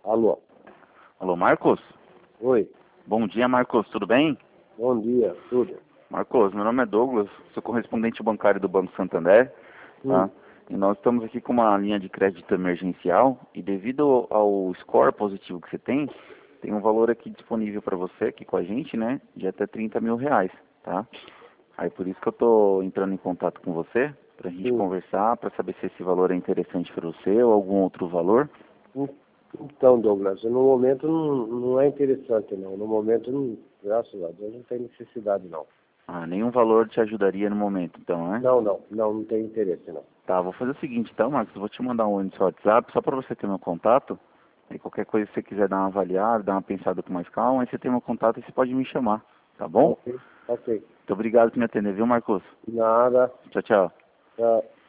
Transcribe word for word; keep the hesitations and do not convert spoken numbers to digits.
Alô? Alô, Marcos? Oi, Bom dia, Marcos, tudo bem? bom dia, tudo? Marcos, meu nome é Douglas, sou correspondente bancário do Banco Santander, tá? Hum, E nós estamos aqui com uma linha de crédito emergencial e devido ao score positivo que você tem, tem um valor aqui disponível para você aqui com a gente, né? De até trinta mil reais, tá? Aí por isso que eu tô entrando em contato com você, pra gente hum. conversar, para saber se esse valor é interessante para você ou algum outro valor. Hum. Então, Douglas, no momento não, não é interessante, não. No momento, não, graças a Deus, não tem necessidade, não. Ah, nenhum valor te ajudaria no momento, então, né? Não, não, não, não tem interesse, não. Tá, vou fazer o seguinte então, Marcos, eu vou te mandar um oi no seu WhatsApp, só para você ter meu contato. Aí qualquer coisa que você quiser dar uma avaliada, dar uma pensada com mais calma, aí você tem meu contato e você pode me chamar, tá bom? Ok, ok. Muito obrigado por me atender, viu, Marcos? Nada, Tchau, tchau. tá.